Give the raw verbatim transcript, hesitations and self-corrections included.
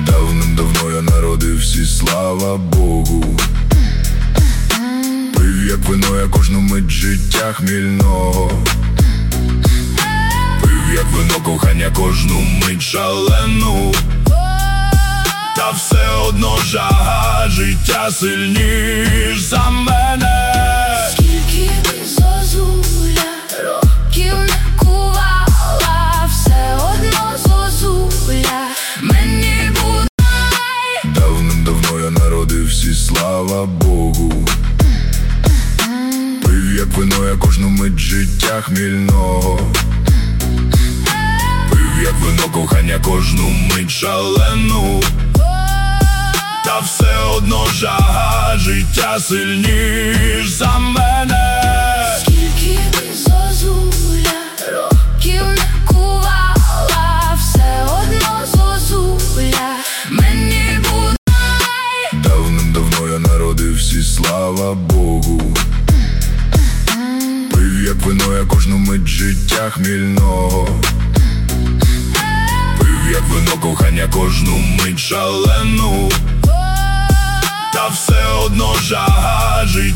Давним-давно я народився, і слава Богу. Пив як вино я кожну мить життя хмільного. Пив як вино кохання кожну мить шалену. Та все одно жага життя сильніш за мене. Скільки би зозуля років не кувала, все одно зозуля мені буде. Давним-давно я народився, і слава Богу. Пив як вино я кожну мить життя хмільного. Пив як вино кохання кожну мить шалену. Та все одно жага життя сильніш за мене. Скільки би зозуля років не кувала, все одно зозуля мені буде. Давним-давно я народився, і слава Богу. Пив як вино я кожну мить життя хмільного. Пив як вино кохання кожну мить шалену. Та все одно жага життя